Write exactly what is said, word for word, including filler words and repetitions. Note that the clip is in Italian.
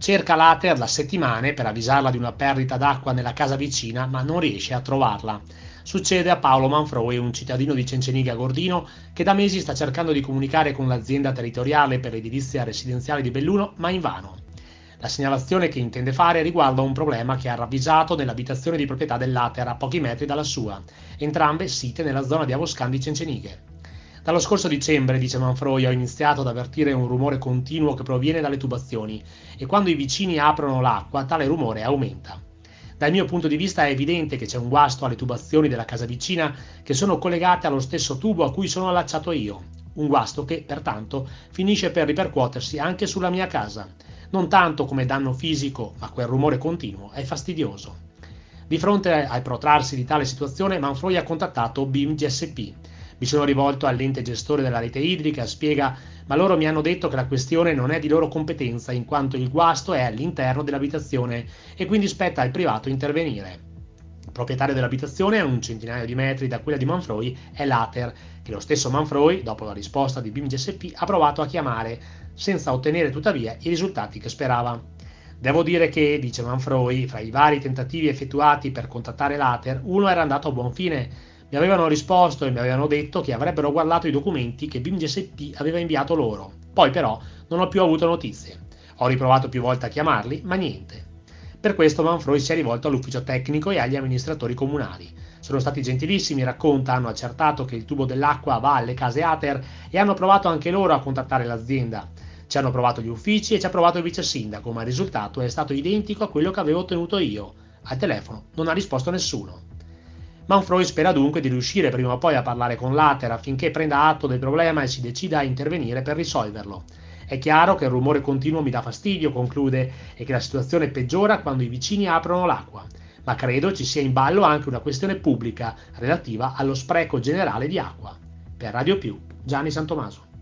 Cerca l'Ater da settimane per avvisarla di una perdita d'acqua nella casa vicina, ma non riesce a trovarla. Succede a Paolo Manfroi, un cittadino di Cenceniga Gordino, che da mesi sta cercando di comunicare con l'azienda territoriale per l'edilizia residenziale di Belluno, ma invano. La segnalazione che intende fare riguarda un problema che ha ravvisato nell'abitazione di proprietà dell'Ater a pochi metri dalla sua, entrambe site nella zona di Avoscan di Cenceniche. Dallo scorso dicembre, dice Manfroi, ho iniziato ad avvertire un rumore continuo che proviene dalle tubazioni e quando i vicini aprono l'acqua tale rumore aumenta. Dal mio punto di vista è evidente che c'è un guasto alle tubazioni della casa vicina che sono collegate allo stesso tubo a cui sono allacciato io, un guasto che, pertanto, finisce per ripercuotersi anche sulla mia casa, non tanto come danno fisico, ma quel rumore continuo è fastidioso. Di fronte al protrarsi di tale situazione, Manfroi ha contattato B I M G S P. Mi sono rivolto all'ente gestore della rete idrica, spiega, ma loro mi hanno detto che la questione non è di loro competenza in quanto il guasto è all'interno dell'abitazione e quindi spetta al privato intervenire. Il proprietario dell'abitazione, a un centinaio di metri da quella di Manfroi, è l'Ater, che lo stesso Manfroi, dopo la risposta di B I M G S P, ha provato a chiamare, senza ottenere tuttavia i risultati che sperava. Devo dire che, dice Manfroi, fra i vari tentativi effettuati per contattare l'Ater, uno era andato a buon fine. Mi avevano risposto e mi avevano detto che avrebbero guardato i documenti che B I M G S P aveva inviato loro. Poi però non ho più avuto notizie. Ho riprovato più volte a chiamarli, ma niente. Per questo Manfroi si è rivolto all'ufficio tecnico e agli amministratori comunali. Sono stati gentilissimi, racconta, hanno accertato che il tubo dell'acqua va alle case Ater e hanno provato anche loro a contattare l'azienda. Ci hanno provato gli uffici e ci ha provato il vice sindaco, ma il risultato è stato identico a quello che avevo ottenuto io. Al telefono non ha risposto nessuno. Manfroi spera dunque di riuscire prima o poi a parlare con l'Ater affinché prenda atto del problema e si decida a intervenire per risolverlo. È chiaro che il rumore continuo mi dà fastidio, conclude, e che la situazione peggiora quando i vicini aprono l'acqua, ma credo ci sia in ballo anche una questione pubblica relativa allo spreco generale di acqua. Per Radio Più, Gianni Santomaso.